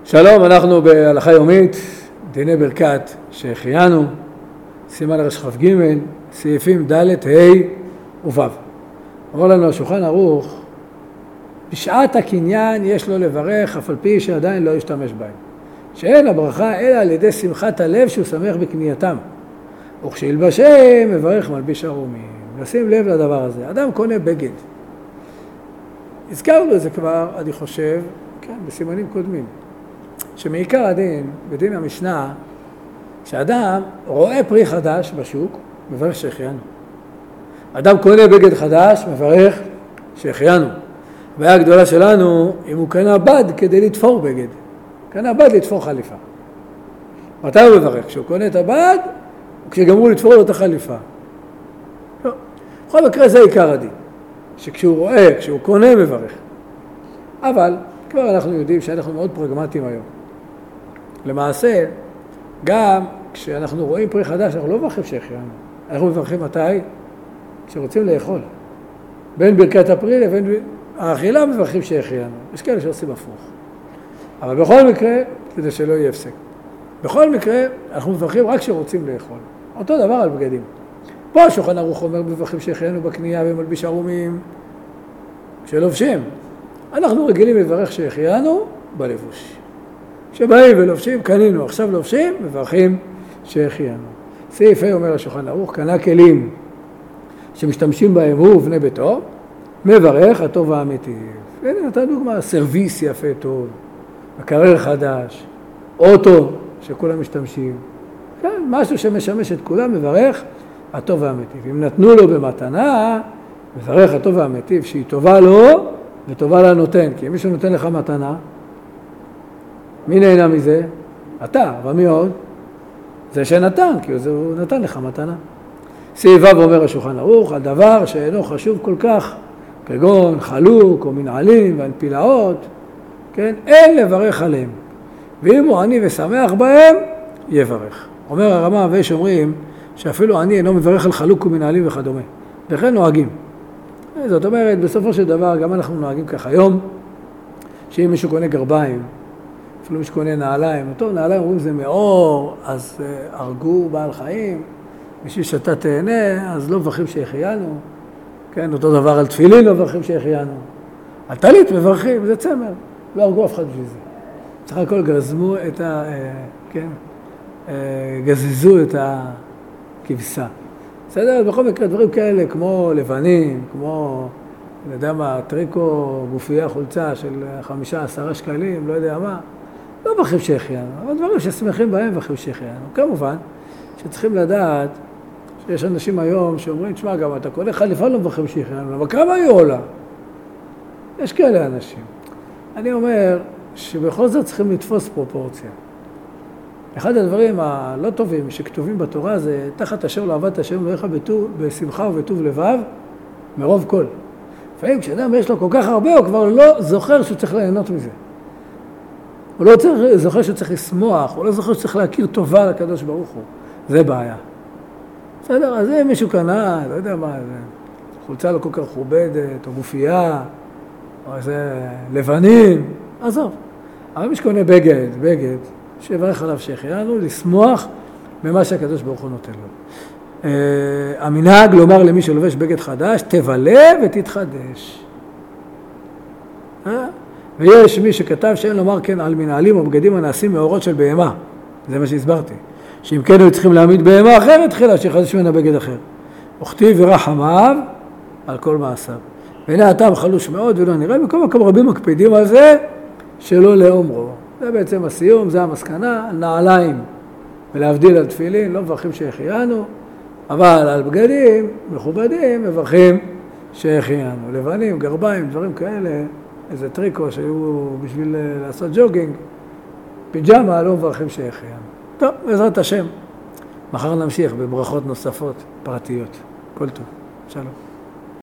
שלום, אנחנו בהלכה יומית, דיני ברכת שהחיינו, סימן רשכ"ג, סעיפים ד' ה' וו'. אומר לנו השולחן ערוך, בשעת הקניין יש לו לברך אף על פי שעדיין לא ישתמש בהם. שאין הברכה אלא על ידי שמחת הלב שהוא שמח בקנייתם. וכשילבשם מברך מלביש ערומים. נשים לב לדבר הזה. אדם קונה בגד. הזכרנו את זה כבר, אני חושב, כן, בסימנים קודמים. שמעיקר הדין, בדין המשנה, כשאדם רואה פרי חדש בשוק, מברך שהחיינו. אדם קונה בגד חדש, מברך שהחיינו. הבעיה הגדולה שלנו, אם הוא קנה בד כדי לתפור בגד. קנה בד לתפור חליפה. מתי הוא מברך? כשהוא קונה את הבד, וכשגמרו לתפור לו את החליפה. לא. בכל מקרה זה עיקר הדין. שכשהוא רואה, כשהוא קונה, מברך. אבל כבר אנחנו יודעים שאנחנו מאוד פרגמטיים היום. למעשה, גם כשאנחנו רואים פרי חדש, אנחנו לא מברכים שהחיינו. אנחנו מברכים מתי? כשרוצים לאכול. בין ברכת הפרי לבין האכילה מברכים שהחיינו. יש כאלה שעושים הפוך. אבל בכל מקרה, כדי שלא יהיה הפסק. בכל מקרה, אנחנו מברכים רק כשרוצים לאכול. אותו דבר על בגדים. פה השולחן ערוך אומר מברכים שהחיינו בקנייה ומלביש ערומים שלובשים. אנחנו רגילים לברך שהחיינו בלבוש. שבאים ולובשים, קנינו, עכשיו לובשים, מברכים שהחיינו. סעיף ה' אומר השולחן ערוך, קנה כלים שמשתמשים בהם הוא ובני ביתו, מברך הטוב והמיטיב. הנה נתן דוגמה, סרוויס יפה טוב, מקרר חדש, אוטו שכולם משתמשים. כן, משהו שמשמש את כולם, מברך הטוב והמיטיב. אם נתנו לו במתנה, מברך הטוב והמיטיב, שהיא טובה לו וטובה לנותן. כי אם מישהו נותן לך מתנה, מי נהנה מזה? אתה, אבל מי עוד? זה שנתן, כי הוא נתן לך מתנה. סעיף ו' אומר השולחן ערוך, על דבר שאינו חשוב כל כך, כגון חלוק או מנעלים והנפילאות, כן? אין לברך עליהם. ואם הוא עני ושמח בהם, יברך. אומר הרמ"א, ויש אומרים שאפילו עני אינו מברך על חלוק ומנעלים וכדומה. וכן נוהגים. זאת אומרת, בסופו של דבר, גם אנחנו נוהגים כך היום, שאם מישהו קונה גרביים, אפילו מישהו קונה נעליים, טוב, נעליים אומרים זה מאור, אז הרגו בעל חיים, בשביל שאתה תהנה, אז לא מברכים שהחיינו, כן, אותו דבר על תפילין לא מברכים שהחיינו. על טלית מברכים, זה צמר, לא הרגו אף אחד בשביל זה. צריך הכל גזמו את גזזו את הכבשה. בסדר? בכל מקרה דברים כאלה כמו לבנים, כמו, אני יודע מה, טריקו, גופייה, חולצה של 5-10 שקלים, לא יודע מה, לא מברכים שהחיינו, אבל דברים ששמחים בהם מברכים שהחיינו. כמובן שצריכים לדעת שיש אנשים היום שאומרים, תשמע, גם אתה קונה חליפה לא מברכים שהחיינו, אבל כמה היא עולה? יש כאלה אנשים. אני אומר שבכל זאת צריכים לתפוס פרופורציה. אחד הדברים הלא טובים שכתובים בתורה זה תחת אשר לא עבדת השם אלוהיך בשמחה ובטוב לבב מרוב כל. לפעמים כשאדם יש לו כל כך הרבה הוא כבר לא זוכר שהוא צריך ליהנות מזה. הוא לא זוכר שהוא צריך לשמוח, הוא לא זוכר שהוא צריך להכיר טובה לקדוש ברוך הוא. זה בעיה. בסדר, אז אם מישהו קנה, לא יודע מה, חולצה לא כל כך מכובדת, או גופייה, או איזה לבנים, עזוב. אבל מי שקונה בגד, שיברך עליו שהחיינו, לשמוח במה שהקדוש ברוך הוא נותן לו. המנהג לומר למי שלובש בגד חדש, תבלה ותתחדש. ויש מי שכתב שאין לומר כן על מנהלים או בגדים הנעשים מאורות של בהמה. זה מה שהסברתי. שאם כן היו צריכים להעמיד בהמה אחרת, תחילה שיחדש ממנה בגד אחר. וכתיב ורחמיו על כל מעשיו. והנה הטעם חלוש מאוד ולא נראה, בכל מקום רבים מקפידים על זה שלא לאומרו. זה בעצם הסיום, זה המסקנה, נעליים. ולהבדיל על תפילין, לא מברכים שהחיינו, אבל על בגדים מכובדים מברכים שהחיינו. לבנים, גרביים, דברים כאלה, איזה טריקו שהיו בשביל לעשות ג'וגינג, פיג'מה, לא מברכים שהחיינו. טוב, בעזרת השם. מחר נמשיך בברכות נוספות פרטיות. כל טוב. שלום.